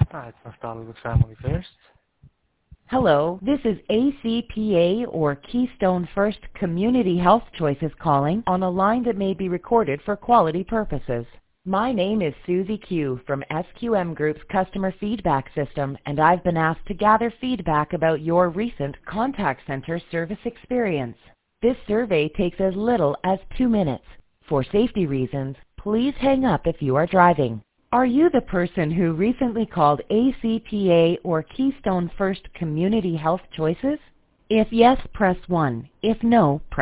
Hi, it's Naftali with Family First. Hello, this is ACPA or Keystone First Community Health Choices calling on a line that may be recorded for quality purposes. My name is Susie Q from SQM Group's customer feedback system, and I've been asked to gather feedback about your recent contact center service experience. This survey takes as little as 2 minutes. For safety reasons, please hang up if you are driving. Are you the person who recently called ACPA or Keystone First Community Health Choices? If yes, press 1. If no, press